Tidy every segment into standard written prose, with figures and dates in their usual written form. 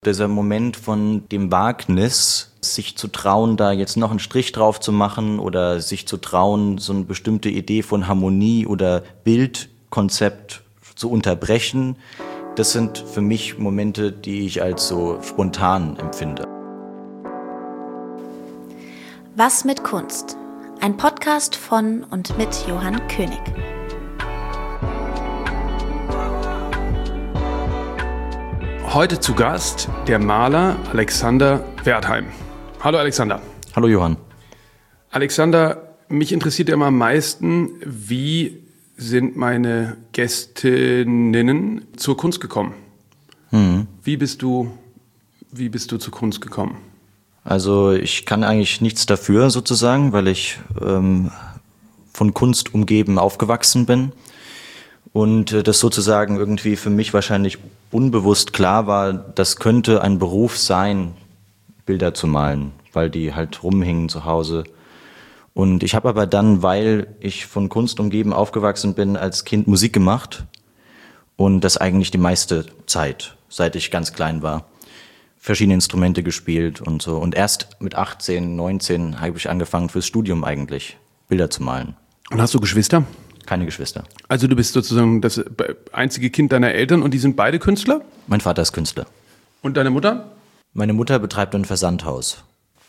Dieser Moment von dem Wagnis, sich zu trauen, da jetzt noch einen Strich drauf zu machen oder sich zu trauen, so eine bestimmte Idee von Harmonie oder Bildkonzept zu unterbrechen, das sind für mich Momente, die ich als so spontan empfinde. Was mit Kunst? Ein Podcast von und mit Johann König. Heute zu Gast der Maler Alexander Wertheim. Hallo Alexander. Hallo Johann. Alexander, mich interessiert ja immer am meisten, wie sind meine Gästinnen zur Kunst gekommen? Wie bist du zur Kunst gekommen? Also ich kann eigentlich nichts dafür sozusagen, weil ich von Kunst umgeben aufgewachsen bin. Und das sozusagen irgendwie für mich wahrscheinlich unbewusst klar war, das könnte ein Beruf sein, Bilder zu malen, weil die halt rumhingen zu Hause. Und ich habe aber dann, weil ich von Kunst umgeben aufgewachsen bin, als Kind Musik gemacht. Und das eigentlich die meiste Zeit, seit ich ganz klein war. Verschiedene Instrumente gespielt und so. Und erst mit 18, 19 habe ich angefangen fürs Studium eigentlich, Bilder zu malen. Und hast du Geschwister? Keine Geschwister. Also du bist sozusagen das einzige Kind deiner Eltern und die sind beide Künstler? Mein Vater ist Künstler. Und deine Mutter? Meine Mutter betreibt ein Versandhaus.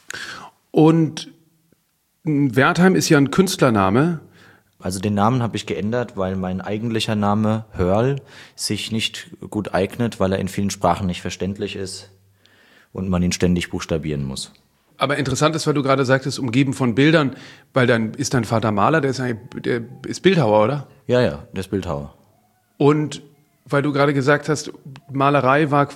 Und Wertheim ist ja ein Künstlername. Also den Namen habe ich geändert, weil mein eigentlicher Name Hörl sich nicht gut eignet, weil er in vielen Sprachen nicht verständlich ist und man ihn ständig buchstabieren muss. Aber interessant ist, weil du gerade sagtest, umgeben von Bildern, weil dann ist dein Vater Maler, der ist Bildhauer, oder? Ja, der ist Bildhauer. Und weil du gerade gesagt hast, Malerei war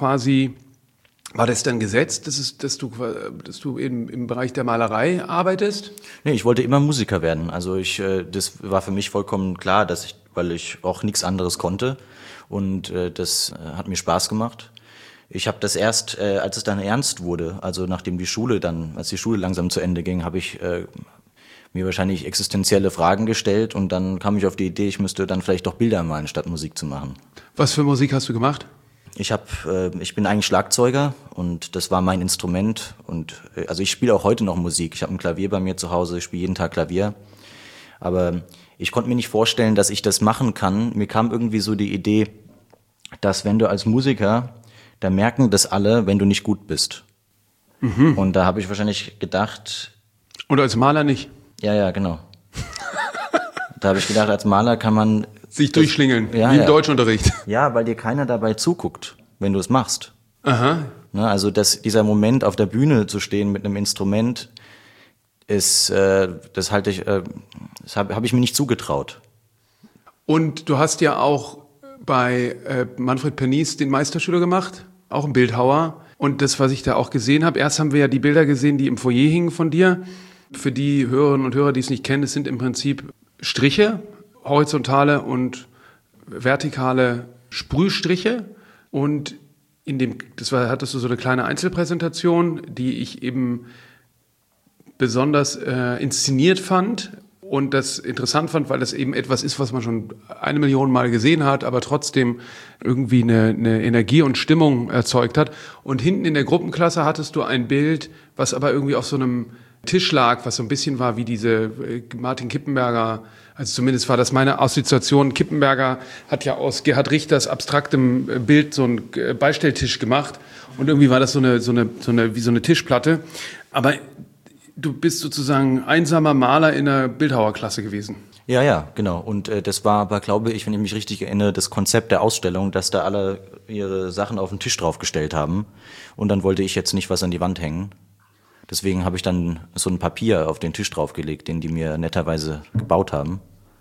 das dann gesetzt, dass du im Bereich der Malerei arbeitest? Nee, ich wollte immer Musiker werden. Also das war für mich vollkommen klar, weil ich auch nichts anderes konnte und das hat mir Spaß gemacht. Ich habe das erst, als es dann ernst wurde, also nachdem als die Schule langsam zu Ende ging, habe ich mir wahrscheinlich existenzielle Fragen gestellt und dann kam ich auf die Idee, ich müsste dann vielleicht doch Bilder malen, statt Musik zu machen. Was für Musik hast du gemacht? Ich bin eigentlich Schlagzeuger und das war mein Instrument und also ich spiele auch heute noch Musik. Ich habe ein Klavier bei mir zu Hause, ich spiele jeden Tag Klavier, aber ich konnte mir nicht vorstellen, dass ich das machen kann. Mir kam irgendwie so die Idee, dass wenn du als Musiker, da merken das alle, wenn du nicht gut bist. Mhm. Und da habe ich wahrscheinlich gedacht... Und als Maler nicht? Ja, genau. Da habe ich gedacht, als Maler kann man... Sich durchschlingeln, wie im Deutschunterricht. Ja, weil dir keiner dabei zuguckt, wenn du es machst. Aha. Also dieser Moment, auf der Bühne zu stehen mit einem Instrument, das habe ich mir nicht zugetraut. Und du hast ja auch bei Manfred Pernice den Meisterschüler gemacht, auch ein Bildhauer. Und das, was ich da auch gesehen habe, erst haben wir ja die Bilder gesehen, die im Foyer hingen von dir. Für die Hörerinnen und Hörer, die es nicht kennen, das sind im Prinzip Striche, horizontale und vertikale Sprühstriche. Und hattest du so eine kleine Einzelpräsentation, die ich eben besonders inszeniert fand. Und das interessant fand, weil das eben etwas ist, was man schon 1 Million Mal gesehen hat, aber trotzdem irgendwie eine Energie und Stimmung erzeugt hat. Und hinten in der Gruppenklasse hattest du ein Bild, was aber irgendwie auf so einem Tisch lag, was so ein bisschen war wie diese Martin Kippenberger, also zumindest war das meine Assoziation. Kippenberger hat ja aus Gerhard Richters abstraktem Bild so einen Beistelltisch gemacht und irgendwie war das wie so eine Tischplatte. Aber du bist sozusagen einsamer Maler in der Bildhauerklasse gewesen. Ja, genau. Und das war aber, glaube ich, wenn ich mich richtig erinnere, das Konzept der Ausstellung, dass da alle ihre Sachen auf den Tisch draufgestellt haben. Und dann wollte ich jetzt nicht was an die Wand hängen. Deswegen habe ich dann so ein Papier auf den Tisch draufgelegt, den die mir netterweise gebaut haben.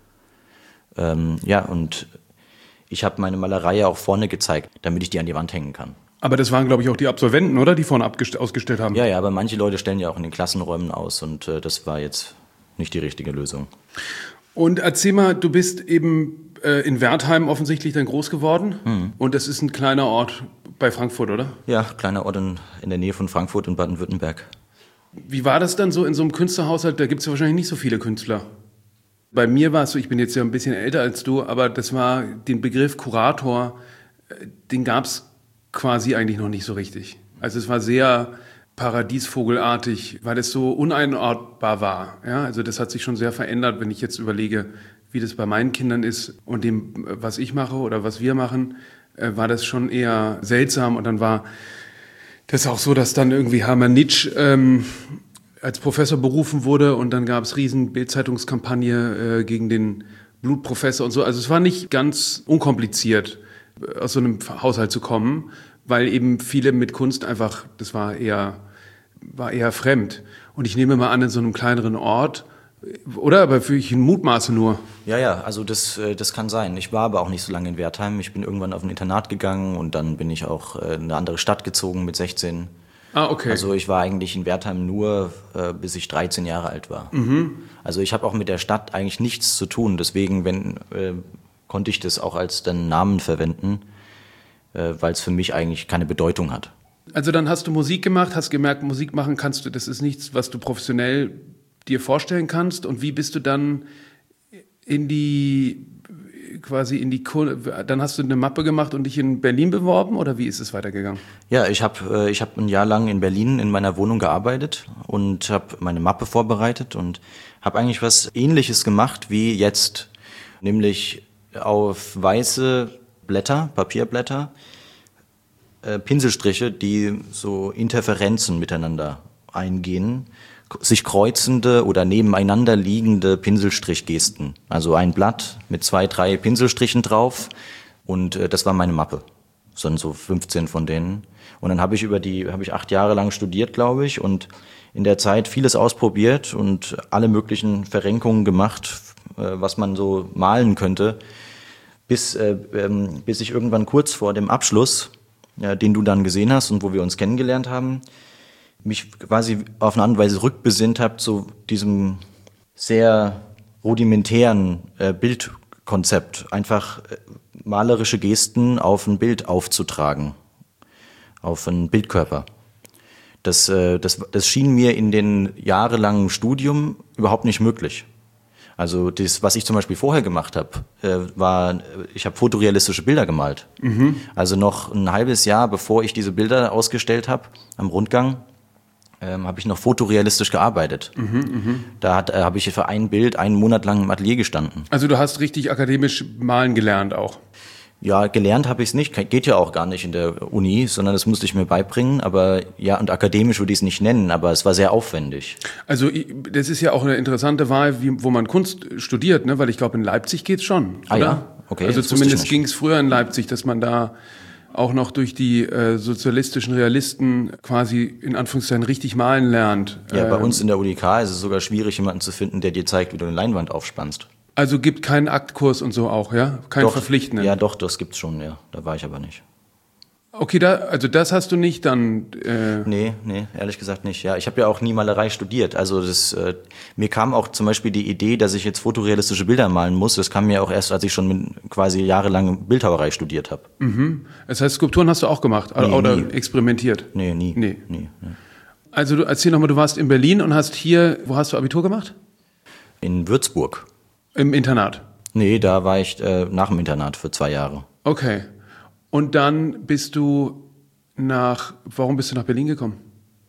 Und ich habe meine Malerei auch vorne gezeigt, damit ich die an die Wand hängen kann. Aber das waren, glaube ich, auch die Absolventen, oder? Die vorne ausgestellt haben. Ja, aber manche Leute stellen ja auch in den Klassenräumen aus und das war jetzt nicht die richtige Lösung. Und erzähl mal, du bist eben in Wertheim offensichtlich dann groß geworden und das ist ein kleiner Ort bei Frankfurt, oder? Ja, kleiner Ort in der Nähe von Frankfurt in Baden-Württemberg. Wie war das dann so in so einem Künstlerhaushalt? Da gibt es ja wahrscheinlich nicht so viele Künstler. Bei mir war es so, ich bin jetzt ja ein bisschen älter als du, aber das war den Begriff Kurator, den gab es quasi eigentlich noch nicht so richtig. Also es war sehr paradiesvogelartig, weil es so uneinordbar war. Ja, also das hat sich schon sehr verändert, wenn ich jetzt überlege, wie das bei meinen Kindern ist und dem, was ich mache oder was wir machen, war das schon eher seltsam. Und dann war das auch so, dass dann irgendwie Hermann Nitsch als Professor berufen wurde und dann gab es riesen Bild-Zeitungskampagne gegen den Blutprofessor und so. Also es war nicht ganz unkompliziert, aus so einem Haushalt zu kommen, weil eben viele mit Kunst einfach, das war eher fremd. Und ich nehme mal an, in so einem kleineren Ort, oder? Aber ich mutmaße nur. Ja, also das kann sein. Ich war aber auch nicht so lange in Wertheim. Ich bin irgendwann auf ein Internat gegangen und dann bin ich auch in eine andere Stadt gezogen mit 16. Ah, okay. Also ich war eigentlich in Wertheim nur, bis ich 13 Jahre alt war. Also ich habe auch mit der Stadt eigentlich nichts zu tun. Deswegen konnte ich das auch als den Namen verwenden, weil es für mich eigentlich keine Bedeutung hat. Also dann hast du Musik gemacht, hast gemerkt, Musik machen kannst du, das ist nichts, was du professionell dir vorstellen kannst. Und wie bist du dann dann hast du eine Mappe gemacht und dich in Berlin beworben oder wie ist es weitergegangen? Ja, ich hab ein Jahr lang in Berlin in meiner Wohnung gearbeitet und habe meine Mappe vorbereitet und habe eigentlich was Ähnliches gemacht wie jetzt, nämlich auf weiße Blätter, Papierblätter, Pinselstriche, die so Interferenzen miteinander eingehen, sich kreuzende oder nebeneinander liegende Pinselstrichgesten. Also ein Blatt mit 2, 3 Pinselstrichen drauf und das war meine Mappe. Das sind so 15 von denen. Und dann habe ich 8 Jahre lang studiert, glaube ich, und in der Zeit vieles ausprobiert und alle möglichen Verrenkungen gemacht, was man so malen könnte, bis ich irgendwann kurz vor dem Abschluss, den du dann gesehen hast und wo wir uns kennengelernt haben, mich quasi auf eine andere Weise rückbesinnt habe zu diesem sehr rudimentären Bildkonzept. Einfach malerische Gesten auf ein Bild aufzutragen, auf einen Bildkörper. Das schien mir in den jahrelangen Studium überhaupt nicht möglich. Also das, was ich zum Beispiel vorher gemacht habe, ich habe fotorealistische Bilder gemalt. Also noch ein halbes Jahr, bevor ich diese Bilder ausgestellt habe am Rundgang, habe ich noch fotorealistisch gearbeitet. Da habe ich für ein Bild 1 Monat lang im Atelier gestanden. Also du hast richtig akademisch malen gelernt auch? Ja, gelernt habe ich es nicht, geht ja auch gar nicht in der Uni, sondern das musste ich mir beibringen. Aber ja, und akademisch würde ich es nicht nennen, aber es war sehr aufwendig. Also das ist ja auch eine interessante Wahl, wo man Kunst studiert, ne? Weil ich glaube, in Leipzig geht's schon, oder? Ja, okay. Also zumindest ging es früher in Leipzig, dass man da auch noch durch die sozialistischen Realisten quasi in Anführungszeichen richtig malen lernt. Ja, bei uns in der UDK ist es sogar schwierig, jemanden zu finden, der dir zeigt, wie du eine Leinwand aufspannst. Also gibt keinen Aktkurs und so auch, ja? Keinen verpflichtenden? Ja, doch, das gibt's schon, ja. Da war ich aber nicht. Okay, also das hast du nicht dann... Nee, ehrlich gesagt nicht. Ja, ich habe ja auch nie Malerei studiert. Also mir kam auch zum Beispiel die Idee, dass ich jetzt fotorealistische Bilder malen muss. Das kam mir auch erst, als ich schon quasi jahrelang Bildhauerei studiert habe. Das heißt, Skulpturen hast du auch gemacht oder nie. Experimentiert? Nee, nie. Also erzähl nochmal, du warst in Berlin und wo hast du Abitur gemacht? In Würzburg. Im Internat? Nee, da war ich nach dem Internat für 2 Jahre. Okay. Und dann warum bist du nach Berlin gekommen?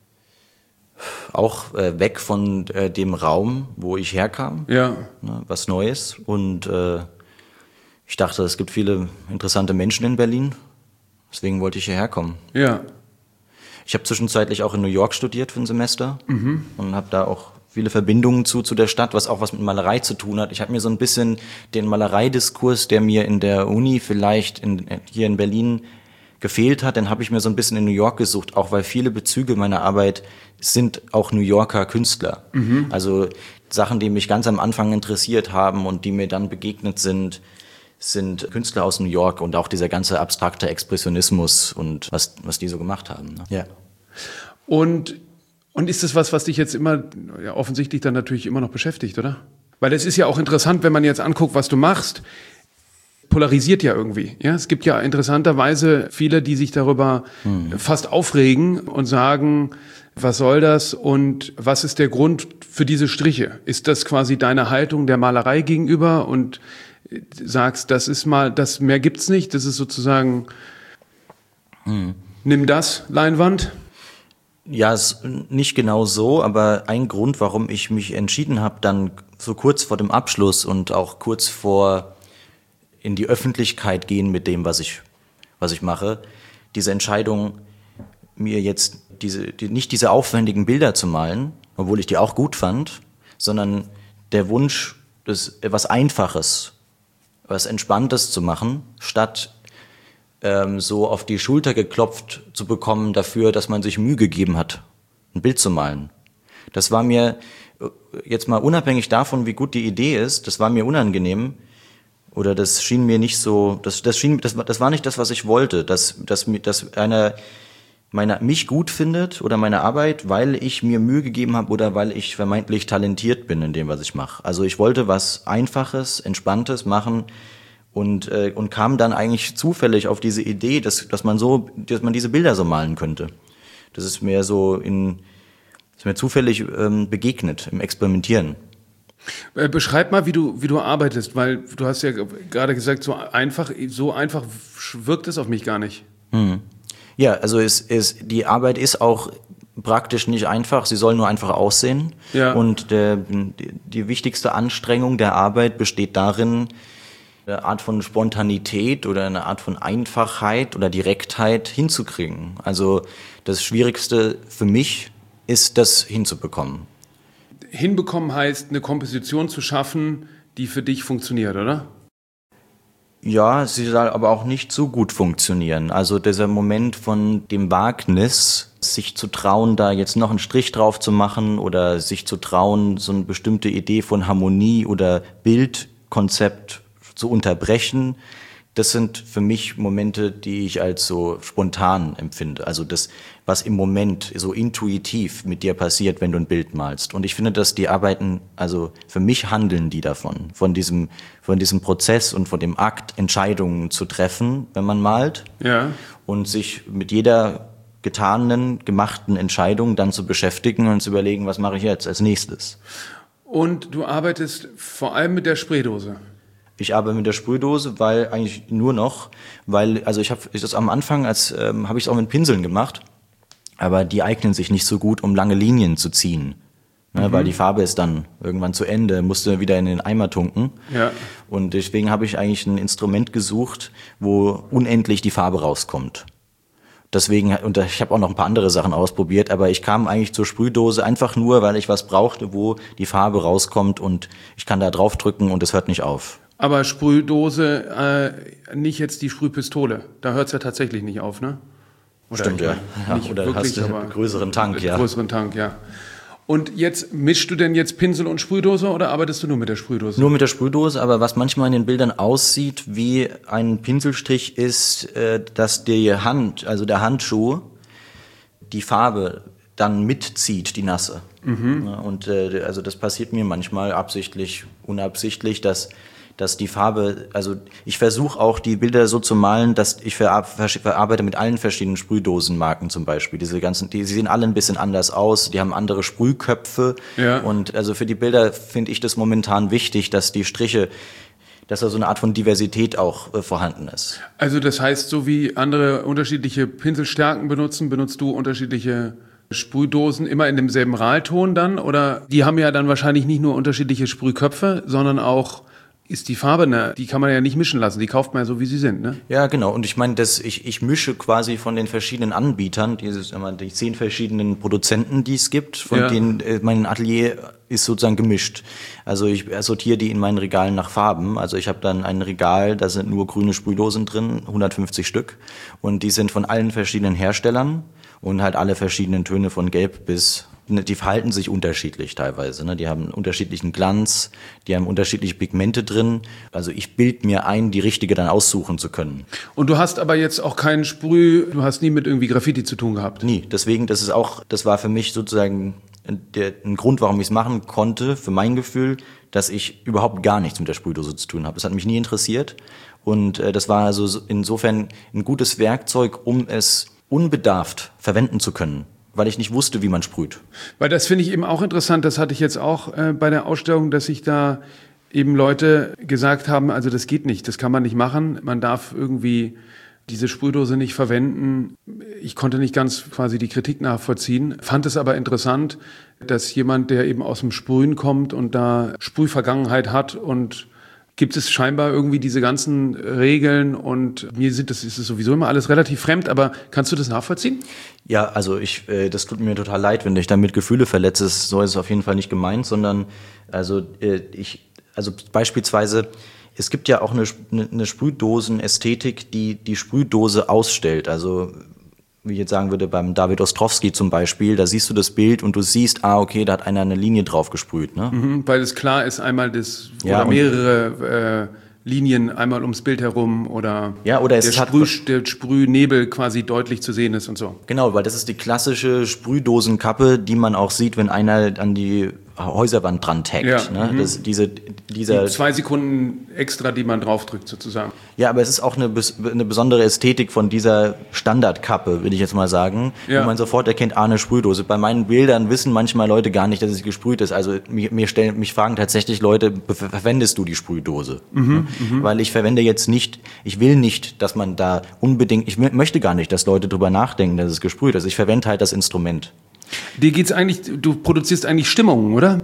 Auch weg von dem Raum, wo ich herkam. Ja. Ne, was Neues. Und ich dachte, es gibt viele interessante Menschen in Berlin. Deswegen wollte ich hierher kommen. Ja. Ich habe zwischenzeitlich auch in New York studiert für ein Semester und habe da auch viele Verbindungen zu der Stadt, was auch was mit Malerei zu tun hat. Ich habe mir so ein bisschen den Malereidiskurs, der mir in der Uni vielleicht hier in Berlin gefehlt hat, den habe ich mir so ein bisschen in New York gesucht, auch weil viele Bezüge meiner Arbeit sind auch New Yorker Künstler. Also Sachen, die mich ganz am Anfang interessiert haben und die mir dann begegnet sind Künstler aus New York und auch dieser ganze abstrakte Expressionismus und was die so gemacht haben. Ne? Ja. Und ist das was dich jetzt immer, ja, offensichtlich dann natürlich immer noch beschäftigt, oder? Weil es ist ja auch interessant, wenn man jetzt anguckt, was du machst, polarisiert ja irgendwie. Ja, es gibt ja interessanterweise viele, die sich darüber fast aufregen und sagen, was soll das und was ist der Grund für diese Striche? Ist das quasi deine Haltung der Malerei gegenüber und sagst, das mehr gibt's nicht, das ist sozusagen Nimm das, Leinwand. Ja, ist nicht genau so, aber ein Grund, warum ich mich entschieden habe, dann so kurz vor dem Abschluss und auch kurz vor in die Öffentlichkeit gehen mit dem, was ich mache, diese Entscheidung, mir jetzt nicht diese aufwendigen Bilder zu malen, obwohl ich die auch gut fand, sondern der Wunsch, etwas Einfaches, was Entspanntes zu machen, statt so auf die Schulter geklopft zu bekommen dafür, dass man sich Mühe gegeben hat, ein Bild zu malen. Das war mir, jetzt mal unabhängig davon, wie gut die Idee ist, das war mir unangenehm oder das schien mir nicht so, das war nicht das, was ich wollte, dass einer mich gut findet oder meine Arbeit, weil ich mir Mühe gegeben habe oder weil ich vermeintlich talentiert bin in dem, was ich mache. Also ich wollte was Einfaches, Entspanntes machen und kam dann eigentlich zufällig auf diese Idee, dass man diese Bilder so malen könnte. Das ist mir zufällig begegnet im Experimentieren. Beschreib mal, wie du arbeitest, weil du hast ja gerade gesagt, so einfach wirkt es auf mich gar nicht. Ja, also die Arbeit ist auch praktisch nicht einfach, sie soll nur einfach aussehen. Ja. Und die wichtigste Anstrengung der Arbeit besteht darin, eine Art von Spontanität oder eine Art von Einfachheit oder Direktheit hinzukriegen. Also das Schwierigste für mich ist, das hinzubekommen. Hinbekommen heißt, eine Komposition zu schaffen, die für dich funktioniert, oder? Ja, sie soll aber auch nicht so gut funktionieren. Also dieser Moment von dem Wagnis, sich zu trauen, da jetzt noch einen Strich drauf zu machen oder sich zu trauen, so eine bestimmte Idee von Harmonie oder Bildkonzept zu unterbrechen, das sind für mich Momente, die ich als so spontan empfinde. Also das, was im Moment so intuitiv mit dir passiert, wenn du ein Bild malst. Und ich finde, dass die Arbeiten, also für mich handeln die davon, von diesem Prozess und von dem Akt, Entscheidungen zu treffen, wenn man malt. Ja. Und sich mit jeder gemachten Entscheidung dann zu beschäftigen und zu überlegen, was mache ich jetzt als nächstes. Und du arbeitest vor allem mit der Spraydose. Ich arbeite mit der Sprühdose, also ich habe das am Anfang habe ich es auch mit Pinseln gemacht, aber die eignen sich nicht so gut, um lange Linien zu ziehen, ne, weil die Farbe ist dann irgendwann zu Ende, musste wieder in den Eimer tunken. Ja. Und deswegen habe ich eigentlich ein Instrument gesucht, wo unendlich die Farbe rauskommt. Deswegen, und ich habe auch noch ein paar andere Sachen ausprobiert, aber ich kam eigentlich zur Sprühdose einfach nur, weil ich was brauchte, wo die Farbe rauskommt und ich kann da draufdrücken und es hört nicht auf. Aber Sprühdose, nicht jetzt die Sprühpistole. Da hört es ja tatsächlich nicht auf, ne? Oder stimmt, ja. Oder wirklich, hast du einen größeren Tank, ja. Größeren Tank, ja. Und jetzt mischst du denn jetzt Pinsel und Sprühdose oder arbeitest du nur mit der Sprühdose? Nur mit der Sprühdose, aber was manchmal in den Bildern aussieht wie ein Pinselstrich ist, dass die Hand, also der Handschuh, die Farbe dann mitzieht, die nasse. Und also das passiert mir manchmal absichtlich, unabsichtlich, dass die Farbe, also ich versuche auch die Bilder so zu malen, dass ich verarbeite mit allen verschiedenen Sprühdosenmarken zum Beispiel. Die sehen alle ein bisschen anders aus, die haben andere Sprühköpfe. Ja. Und also für die Bilder finde ich das momentan wichtig, dass die Striche, dass da so eine Art von Diversität auch vorhanden ist. Also das heißt, so wie andere unterschiedliche Pinselstärken benutzt du unterschiedliche Sprühdosen immer in demselben Ralton dann? Oder die haben ja dann wahrscheinlich nicht nur unterschiedliche Sprühköpfe, sondern auch ist die Farbe, die kann man ja nicht mischen lassen, die kauft man ja so, wie sie sind, ne? Ja, genau. Und ich meine, ich mische quasi von den verschiedenen Anbietern, die 10 verschiedenen Produzenten, die es gibt, von denen mein Atelier ist sozusagen gemischt. Also ich sortiere die in meinen Regalen nach Farben. Also ich habe dann ein Regal, da sind nur grüne Sprühdosen drin, 150 Stück. Und die sind von allen verschiedenen Herstellern und halt alle verschiedenen Töne von Gelb bis... Die verhalten sich unterschiedlich teilweise. Ne? Die haben einen unterschiedlichen Glanz, die haben unterschiedliche Pigmente drin. Also ich bilde mir ein, die richtige dann aussuchen zu können. Und du hast aber jetzt auch keinen du hast nie mit irgendwie Graffiti zu tun gehabt? Nie. Deswegen, das war für mich sozusagen ein Grund, warum ich es machen konnte, für mein Gefühl, dass ich überhaupt gar nichts mit der Sprühdose zu tun habe. Das hat mich nie interessiert. Und das war also insofern ein gutes Werkzeug, um es unbedarft verwenden zu können, weil ich nicht wusste, wie man sprüht. Weil das finde ich eben auch interessant, das hatte ich jetzt auch bei der Ausstellung, dass sich da eben Leute gesagt haben, also das geht nicht, das kann man nicht machen, man darf irgendwie diese Sprühdose nicht verwenden. Ich konnte nicht ganz quasi die Kritik nachvollziehen, fand es aber interessant, dass jemand, der eben aus dem Sprühen kommt und da Sprühvergangenheit hat, und gibt es scheinbar irgendwie diese ganzen Regeln, und mir ist es sowieso immer alles relativ fremd, aber kannst du das nachvollziehen? Ja, also das tut mir total leid, wenn ich damit Gefühle verletze. So ist es auf jeden Fall nicht gemeint, sondern also beispielsweise, es gibt ja auch eine Sprühdosenästhetik, die Sprühdose ausstellt. Also wie ich jetzt sagen würde, beim David Ostrowski zum Beispiel, da siehst du das Bild und du siehst, okay, da hat einer eine Linie drauf gesprüht. Ne? Weil es klar ist, einmal ja, oder mehrere Linien einmal ums Bild herum, oder der Sprühnebel quasi deutlich zu sehen ist und so. Genau, weil das ist die klassische Sprühdosenkappe, die man auch sieht, wenn einer an die Häuserwand dran taggt. Ja, ne? Die 2 Sekunden extra, die man draufdrückt sozusagen. Ja, aber es ist auch eine besondere Ästhetik von dieser Standardkappe, will ich jetzt mal sagen, wo man sofort erkennt, eine Sprühdose. Bei meinen Bildern wissen manchmal Leute gar nicht, dass es gesprüht ist. Also mich fragen tatsächlich Leute, verwendest du die Sprühdose? Weil ich verwende jetzt nicht, ich will nicht, dass man da unbedingt, ich möchte gar nicht, dass Leute drüber nachdenken, dass es gesprüht ist. Ich verwende halt das Instrument. Dir geht's eigentlich, du produzierst eigentlich Stimmungen, oder?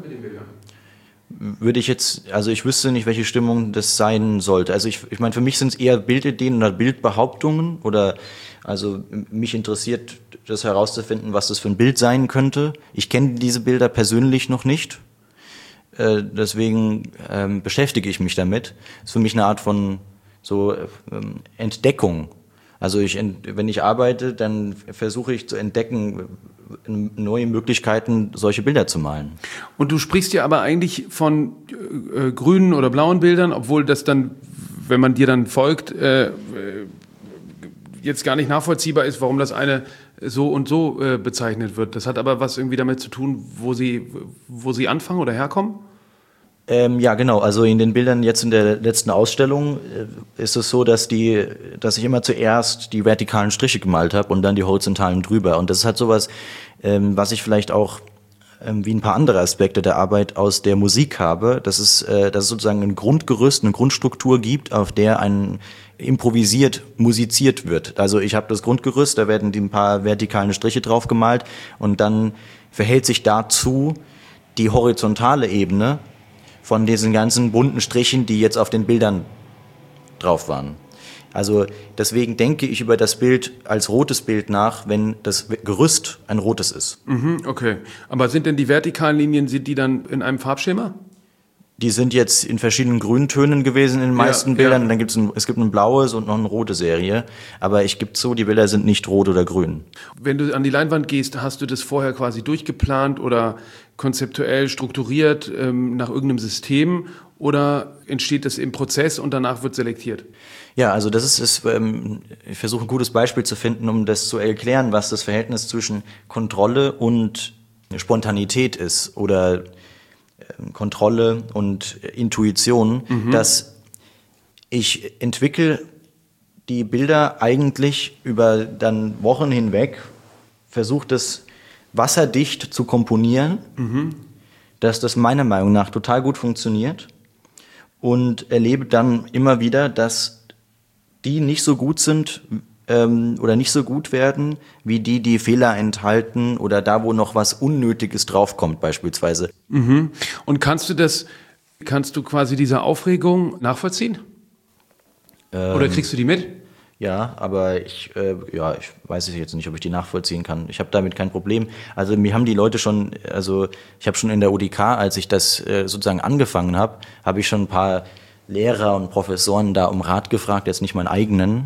Ich wüsste nicht, welche Stimmung das sein sollte. Also ich meine, für mich sind es eher Bildideen oder Bildbehauptungen, oder also mich interessiert das herauszufinden, was das für ein Bild sein könnte. Ich kenne diese Bilder persönlich noch nicht, deswegen beschäftige ich mich damit. Das ist für mich eine Art von Entdeckung. Also wenn ich arbeite, dann versuche ich zu entdecken, neue Möglichkeiten, solche Bilder zu malen. Und du sprichst ja aber eigentlich von grünen oder blauen Bildern, obwohl das dann, wenn man dir dann folgt, jetzt gar nicht nachvollziehbar ist, warum das eine so und so bezeichnet wird. Das hat aber was irgendwie damit zu tun, wo sie anfangen oder herkommen? Ja, genau. Also in den Bildern jetzt in der letzten Ausstellung ist es so, dass ich immer zuerst die vertikalen Striche gemalt habe und dann die horizontalen drüber. Und das ist halt sowas, was ich vielleicht auch wie ein paar andere Aspekte der Arbeit aus der Musik habe, dass es sozusagen ein Grundgerüst, eine Grundstruktur gibt, auf der ein musiziert wird. Also ich habe das Grundgerüst, da werden ein paar vertikale Striche drauf gemalt und dann verhält sich dazu die horizontale Ebene von diesen ganzen bunten Strichen, die jetzt auf den Bildern drauf waren. Also deswegen denke ich über das Bild als rotes Bild nach, wenn das Gerüst ein rotes ist. Okay. Aber sind denn die vertikalen Linien, sind die dann in einem Farbschema? Die sind jetzt in verschiedenen Grüntönen gewesen in den meisten Bildern. Dann gibt ein blaues und noch eine rote Serie. Aber ich gebe zu, die Bilder sind nicht rot oder grün. Wenn du an die Leinwand gehst, hast du das vorher quasi durchgeplant oder konzeptuell strukturiert nach irgendeinem System, oder entsteht das im Prozess und danach wird selektiert? Ja, also das ist ich versuche ein gutes Beispiel zu finden, um das zu erklären, was das Verhältnis zwischen Kontrolle und Spontanität ist oder Kontrolle und Intuition, dass ich entwickle die Bilder eigentlich über dann Wochen hinweg, versuche das wasserdicht zu komponieren, dass das meiner Meinung nach total gut funktioniert, und erlebe dann immer wieder, dass die nicht so gut sind oder nicht so gut werden, wie die Fehler enthalten oder da, wo noch was Unnötiges draufkommt beispielsweise. Und kannst du quasi diese Aufregung nachvollziehen? Oder kriegst du die mit? Ja, aber ich weiß jetzt nicht, ob ich die nachvollziehen kann. Ich habe damit kein Problem. Also mir haben die Leute schon, ich habe schon in der UDK, als ich das sozusagen angefangen habe, habe ich schon ein paar Lehrer und Professoren da um Rat gefragt, jetzt nicht meinen eigenen.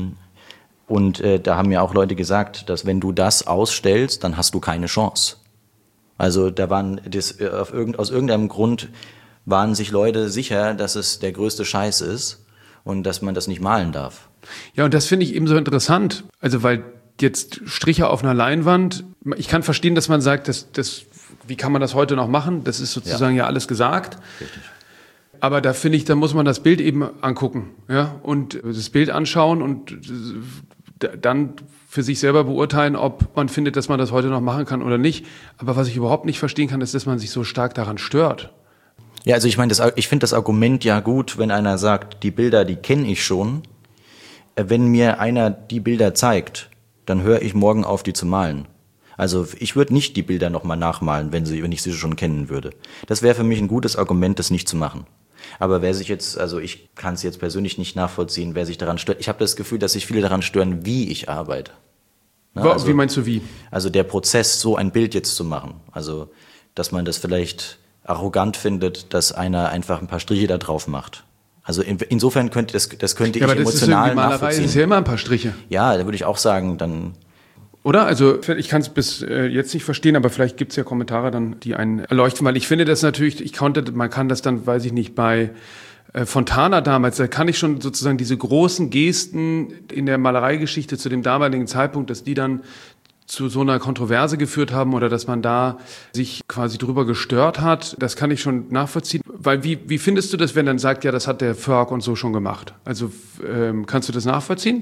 Und da haben mir auch Leute gesagt, dass wenn du das ausstellst, dann hast du keine Chance. Also da aus irgendeinem Grund waren sich Leute sicher, dass es der größte Scheiß ist und dass man das nicht malen darf. Ja, und das finde ich eben so interessant. Also weil jetzt Striche auf einer Leinwand, ich kann verstehen, dass man sagt, wie kann man das heute noch machen? Das ist sozusagen ja alles gesagt. Richtig. Aber da finde ich, da muss man das Bild eben angucken, ja, und das Bild anschauen und dann für sich selber beurteilen, ob man findet, dass man das heute noch machen kann oder nicht. Aber was ich überhaupt nicht verstehen kann, ist, dass man sich so stark daran stört. Ja, also ich meine, ich finde das Argument ja gut, wenn einer sagt, die Bilder, die kenne ich schon. wenn mir einer die Bilder zeigt, dann höre ich morgen auf, die zu malen. Also ich würde nicht die Bilder nochmal nachmalen, wenn ich sie schon kennen würde. Das wäre für mich ein gutes Argument, das nicht zu machen. Aber wer sich jetzt, also ich kann es jetzt persönlich nicht nachvollziehen, wer sich daran stört. Ich habe das Gefühl, dass sich viele daran stören, wie ich arbeite. Also, wie meinst du wie? Also der Prozess, so ein Bild jetzt zu machen. Also, dass man das vielleicht arrogant findet, dass einer einfach ein paar Striche da drauf macht. Also insofern könnte das könnte ich emotional Malerei nachvollziehen. ist ja immer ein paar Striche. Ja, da würde ich auch sagen, dann... Oder? Also ich kann es bis jetzt nicht verstehen, aber vielleicht gibt es ja Kommentare dann, die einen erleuchten, weil ich finde das natürlich, man kann das dann, weiß ich nicht, bei Fontana damals, da kann ich schon sozusagen diese großen Gesten in der Malereigeschichte zu dem damaligen Zeitpunkt, dass die dann zu so einer Kontroverse geführt haben oder dass man da sich quasi drüber gestört hat, das kann ich schon nachvollziehen. Weil wie findest du das, wenn dann sagt, ja, das hat der Förg und so schon gemacht? Also kannst du das nachvollziehen?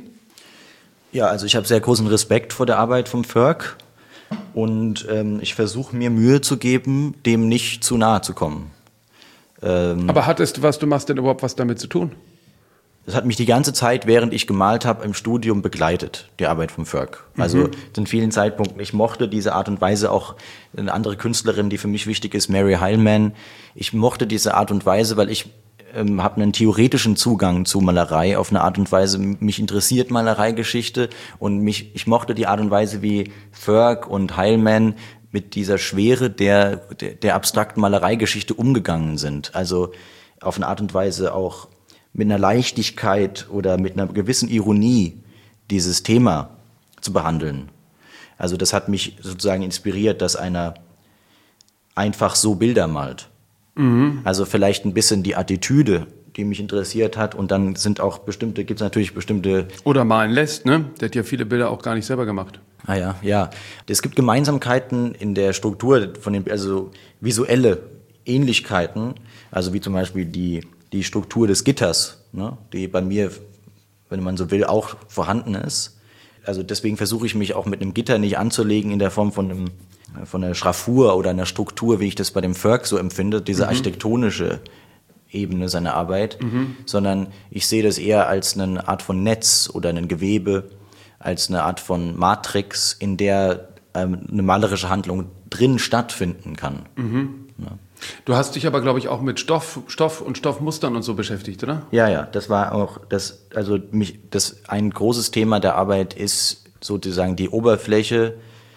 Ja, also ich habe sehr großen Respekt vor der Arbeit vom Förg und ich versuche mir Mühe zu geben, dem nicht zu nahe zu kommen. Aber hat es, was du machst, denn überhaupt was damit zu tun? Das hat mich die ganze Zeit, während ich gemalt habe, im Studium begleitet, die Arbeit vom Förg. Also in vielen Zeitpunkten. Ich mochte diese Art und Weise auch, eine andere Künstlerin, die für mich wichtig ist, Mary Heilman. Ich mochte diese Art und Weise, weil ich habe einen theoretischen Zugang zu Malerei auf eine Art und Weise. Mich interessiert Malereigeschichte und ich mochte die Art und Weise, wie Förg und Heilman mit dieser Schwere der abstrakten Malereigeschichte umgegangen sind. Also auf eine Art und Weise auch mit einer Leichtigkeit oder mit einer gewissen Ironie dieses Thema zu behandeln. Also das hat mich sozusagen inspiriert, dass einer einfach so Bilder malt. Also vielleicht ein bisschen die Attitüde, die mich interessiert hat, und dann gibt es natürlich bestimmte... Oder malen lässt, ne? Der hat ja viele Bilder auch gar nicht selber gemacht. Ah ja. Es gibt Gemeinsamkeiten in der Struktur, also visuelle Ähnlichkeiten, also wie zum Beispiel die Struktur des Gitters, ne? Die bei mir, wenn man so will, auch vorhanden ist. Also deswegen versuche ich mich auch mit einem Gitter nicht anzulegen in der Form von einer Schraffur oder einer Struktur, wie ich das bei dem Förg so empfinde, diese architektonische Ebene seiner Arbeit, sondern ich sehe das eher als eine Art von Netz oder ein Gewebe, als eine Art von Matrix, in der eine malerische Handlung drin stattfinden kann. Ja. Du hast dich aber, glaube ich, auch mit Stoff und Stoffmustern und so beschäftigt, oder? Ja, das war auch ein großes Thema der Arbeit ist sozusagen die Oberfläche,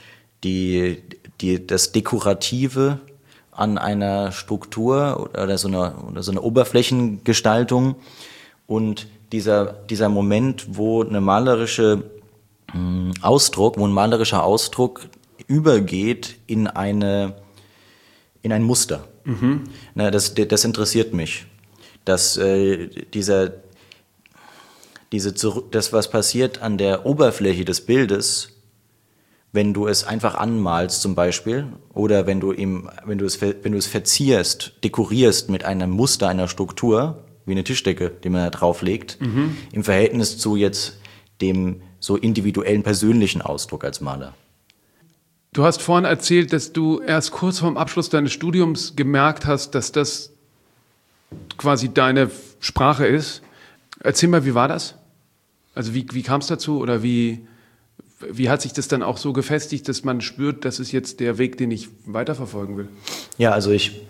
das Dekorative an einer Struktur oder so eine Oberflächengestaltung und dieser Moment, wo ein malerischer Ausdruck übergeht in ein Muster. Na, das interessiert mich. Das, was passiert an der Oberfläche des Bildes, wenn du es einfach anmalst zum Beispiel, oder wenn du es verzierst, dekorierst mit einem Muster, einer Struktur, wie eine Tischdecke, die man da drauflegt, im Verhältnis zu jetzt dem so individuellen, persönlichen Ausdruck als Maler. Du hast vorhin erzählt, dass du erst kurz vorm Abschluss deines Studiums gemerkt hast, dass das quasi deine Sprache ist. Erzähl mal, wie war das? Also wie kam es dazu oder wie hat sich das dann auch so gefestigt, dass man spürt, das ist jetzt der Weg, den ich weiterverfolgen will? Ja, also ich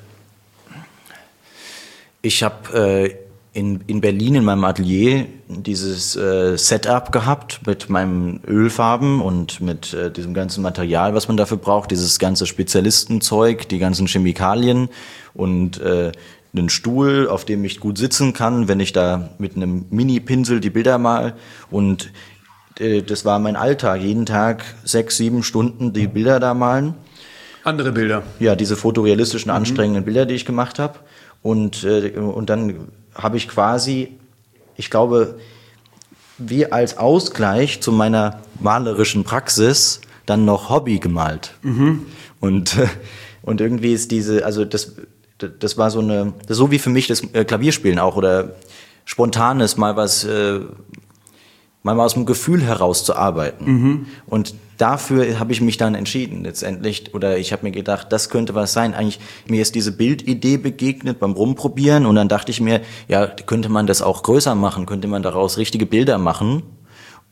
habe in Berlin in meinem Atelier dieses Setup gehabt mit meinen Ölfarben und mit diesem ganzen Material, was man dafür braucht, dieses ganze Spezialistenzeug, die ganzen Chemikalien und einen Stuhl, auf dem ich gut sitzen kann, wenn ich da mit einem Mini-Pinsel die Bilder mal. Und das war mein Alltag, jeden Tag 6-7 Stunden die Bilder da malen. Andere Bilder? Ja, diese fotorealistischen, anstrengenden Bilder, die ich gemacht habe. Und dann habe ich quasi, ich glaube, wie als Ausgleich zu meiner malerischen Praxis dann noch Hobby gemalt. Und irgendwie ist das war so wie für mich das Klavierspielen auch oder spontanes, mal was aus dem Gefühl heraus zu arbeiten. Und dafür habe ich mich dann entschieden letztendlich, oder ich habe mir gedacht, das könnte was sein. Eigentlich, mir ist diese Bildidee begegnet beim Rumprobieren und dann dachte ich mir, ja, könnte man das auch größer machen, könnte man daraus richtige Bilder machen.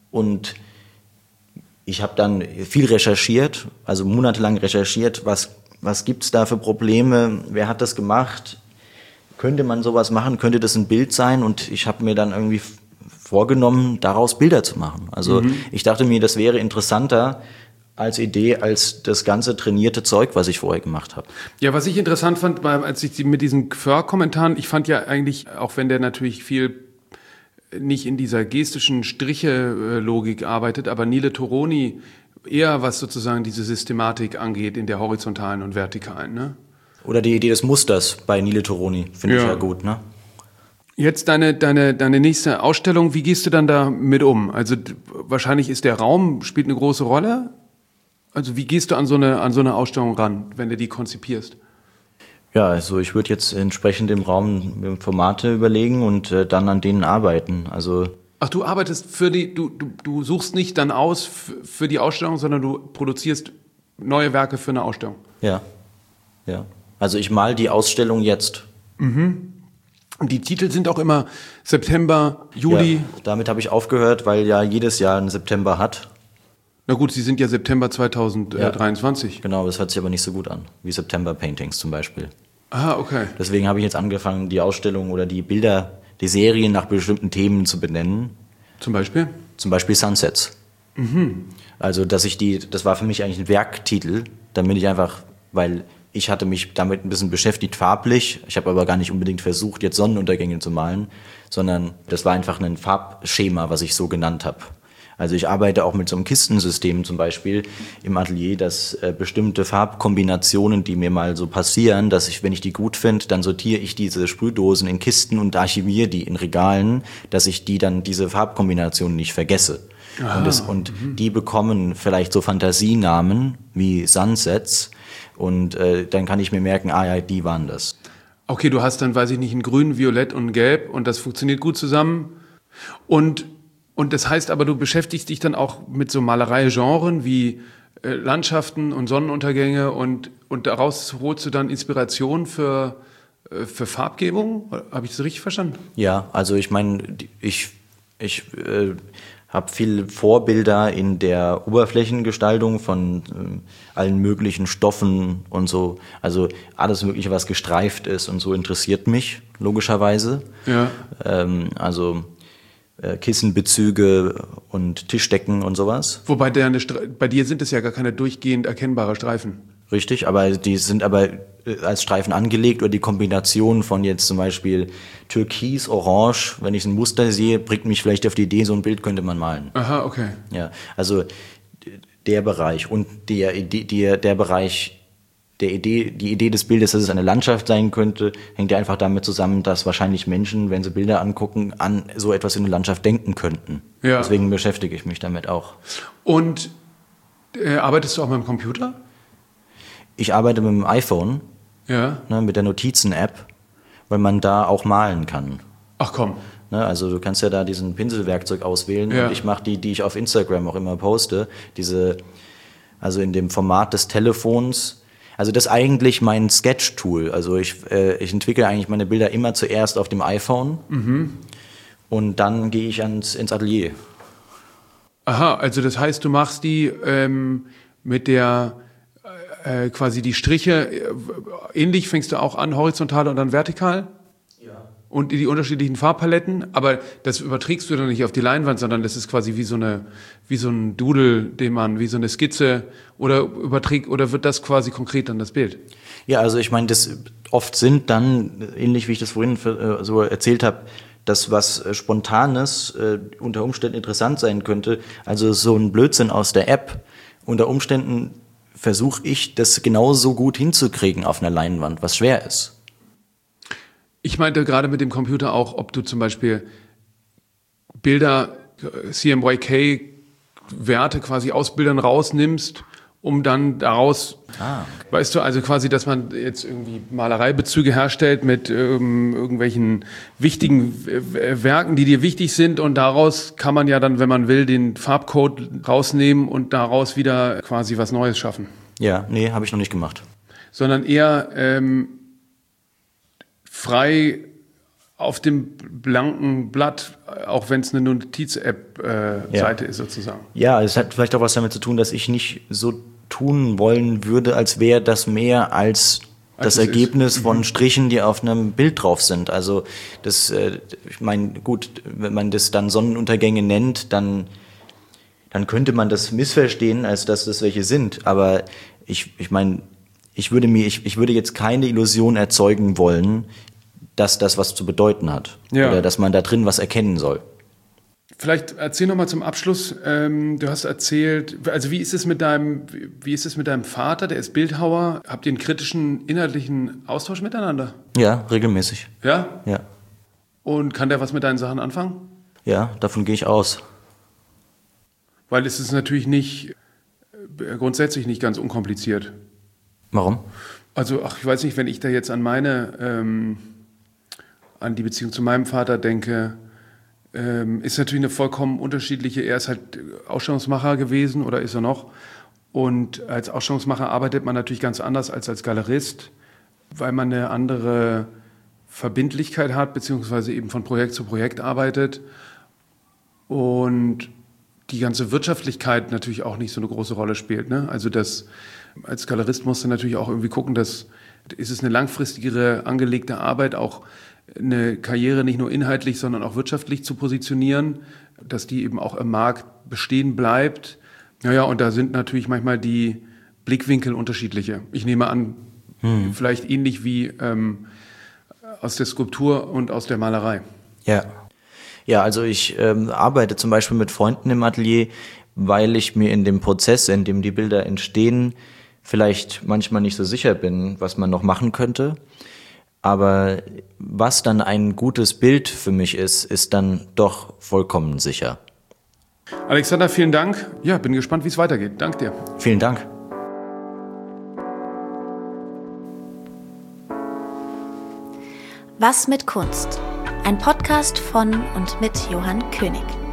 Und ich habe dann viel recherchiert, also monatelang recherchiert, was gibt's da für Probleme, wer hat das gemacht, könnte man sowas machen, könnte das ein Bild sein? Und ich habe mir dann irgendwie vorgenommen, daraus Bilder zu machen. Also ich dachte mir, das wäre interessanter als Idee, als das ganze trainierte Zeug, was ich vorher gemacht habe. Ja, was ich interessant fand, als ich mit diesen Quör-Kommentaren, ich fand ja eigentlich, auch wenn der natürlich viel nicht in dieser gestischen Striche-Logik arbeitet, aber Nile Toroni eher, was sozusagen diese Systematik angeht, in der horizontalen und vertikalen, ne? Oder die Idee des Musters bei Nile Toroni, finde ich ja gut, ne? Jetzt deine nächste Ausstellung, wie gehst du dann da mit um? Also wahrscheinlich ist der Raum, spielt eine große Rolle. Also wie gehst du an so eine Ausstellung ran, wenn du die konzipierst? Ja, also ich würde jetzt entsprechend im Raum Formate überlegen und dann an denen arbeiten. Also Ach, du arbeitest du suchst nicht dann aus für die Ausstellung, sondern du produzierst neue Werke für eine Ausstellung. Ja. Also ich mal die Ausstellung jetzt. Und die Titel sind auch immer September, Juli. Ja, damit habe ich aufgehört, weil ja jedes Jahr einen September hat. Na gut, sie sind ja September 2023. Ja, genau, das hört sich aber nicht so gut an, wie September Paintings zum Beispiel. Ah, okay. Deswegen habe ich jetzt angefangen, die Ausstellung oder die Bilder, die Serien nach bestimmten Themen zu benennen. Zum Beispiel? Zum Beispiel Sunsets. Also, das war für mich eigentlich ein Werktitel, damit ich einfach, weil ich hatte mich damit ein bisschen beschäftigt farblich. Ich habe aber gar nicht unbedingt versucht, jetzt Sonnenuntergänge zu malen, sondern das war einfach ein Farbschema, was ich so genannt habe. Also ich arbeite auch mit so einem Kistensystem zum Beispiel im Atelier, dass bestimmte Farbkombinationen, die mir mal so passieren, dass ich, wenn ich die gut finde, dann sortiere ich diese Sprühdosen in Kisten und archiviere die in Regalen, dass ich diese Farbkombinationen nicht vergesse. Und die bekommen vielleicht so Fantasienamen wie Sunsets und dann kann ich mir merken, ja, die waren das. Okay, du hast dann, weiß ich nicht, ein Grün, Violett und ein Gelb und das funktioniert gut zusammen. Und das heißt aber, du beschäftigst dich dann auch mit so Malerei-Genren wie Landschaften und Sonnenuntergänge und daraus holst du dann Inspiration für Farbgebung? Habe ich das richtig verstanden? Ja, also ich meine, ich habe viele Vorbilder in der Oberflächengestaltung von allen möglichen Stoffen und so. Also alles Mögliche, was gestreift ist und so, interessiert mich, logischerweise. Ja. Also Kissenbezüge und Tischdecken und sowas. Wobei bei dir sind es ja gar keine durchgehend erkennbare Streifen. Richtig, aber die sind aber als Streifen angelegt oder die Kombination von jetzt zum Beispiel Türkis, Orange, wenn ich ein Muster sehe, bringt mich vielleicht auf die Idee, so ein Bild könnte man malen. Aha, okay. Ja, also der Bereich und die Idee des Bildes, dass es eine Landschaft sein könnte, hängt ja einfach damit zusammen, dass wahrscheinlich Menschen, wenn sie Bilder angucken, an so etwas in eine Landschaft denken könnten. Ja. Deswegen beschäftige ich mich damit auch. Und arbeitest du auch mit dem Computer? Ich arbeite mit dem iPhone, Ja. mit der Notizen-App, weil man da auch malen kann. Ach komm. Also du kannst ja da diesen Pinselwerkzeug auswählen Ja. und ich mache die ich auf Instagram auch immer poste, also in dem Format des Telefons. Also das ist eigentlich mein Sketch-Tool. Also ich entwickle eigentlich meine Bilder immer zuerst auf dem iPhone und dann gehe ich ins Atelier. Aha, also das heißt, du machst die mit der quasi die Striche ähnlich, fängst du auch an, horizontal und dann vertikal? Ja. Und die unterschiedlichen Farbpaletten, aber das überträgst du dann nicht auf die Leinwand, sondern das ist quasi wie so ein Doodle, wie so eine Skizze, oder wird das quasi konkret dann das Bild? Ja, also ich meine, das oft sind dann, ähnlich wie ich das vorhin so erzählt habe, das was Spontanes unter Umständen interessant sein könnte, also so ein Blödsinn aus der App, unter Umständen versuche ich, das genauso gut hinzukriegen auf einer Leinwand, was schwer ist. Ich meinte gerade mit dem Computer auch, ob du zum Beispiel Bilder, CMYK-Werte quasi aus Bildern rausnimmst, um dann daraus, weißt du, also quasi, dass man jetzt irgendwie Malereibezüge herstellt mit irgendwelchen wichtigen Werken, die dir wichtig sind, und daraus kann man ja dann, wenn man will, den Farbcode rausnehmen und daraus wieder quasi was Neues schaffen. Ja, nee, habe ich noch nicht gemacht. Sondern eher frei auf dem blanken Blatt, auch wenn es eine Notiz-App-Seite ist sozusagen. Ja, es hat vielleicht auch was damit zu tun, dass ich nicht so tun wollen würde, als wäre das mehr als das Ergebnis von Strichen, die auf einem Bild drauf sind. Also das, ich meine, gut, wenn man das dann Sonnenuntergänge nennt, dann könnte man das missverstehen, als dass das welche sind. Aber ich meine, ich würde jetzt keine Illusion erzeugen wollen, dass das was zu bedeuten hat. Ja. Oder dass man da drin was erkennen soll. Vielleicht erzähl noch mal zum Abschluss. Du hast erzählt, also wie ist es mit deinem Vater, der ist Bildhauer? Habt ihr einen kritischen, inhaltlichen Austausch miteinander? Ja, regelmäßig. Ja? Ja. Und kann der was mit deinen Sachen anfangen? Ja, davon gehe ich aus. Weil es ist natürlich grundsätzlich nicht ganz unkompliziert. Warum? Also, ich weiß nicht, wenn ich da jetzt an die Beziehung zu meinem Vater denke, ist natürlich eine vollkommen unterschiedliche. Er ist halt Ausstellungsmacher gewesen oder ist er noch. Und als Ausstellungsmacher arbeitet man natürlich ganz anders als Galerist, weil man eine andere Verbindlichkeit hat, beziehungsweise eben von Projekt zu Projekt arbeitet. Und die ganze Wirtschaftlichkeit natürlich auch nicht so eine große Rolle spielt. Ne? Also als Galerist musst du natürlich auch irgendwie gucken, ist es eine langfristigere angelegte Arbeit, auch eine Karriere nicht nur inhaltlich, sondern auch wirtschaftlich zu positionieren, dass die eben auch im Markt bestehen bleibt. Naja, und da sind natürlich manchmal die Blickwinkel unterschiedliche. Ich nehme an, vielleicht ähnlich wie aus der Skulptur und aus der Malerei. Ja. Ja, also ich arbeite zum Beispiel mit Freunden im Atelier, weil ich mir in dem Prozess, in dem die Bilder entstehen, vielleicht manchmal nicht so sicher bin, was man noch machen könnte. Aber was dann ein gutes Bild für mich ist dann doch vollkommen sicher. Alexander, vielen Dank. Ja, bin gespannt, wie es weitergeht. Danke dir. Vielen Dank. Was mit Kunst? Ein Podcast von und mit Johann König.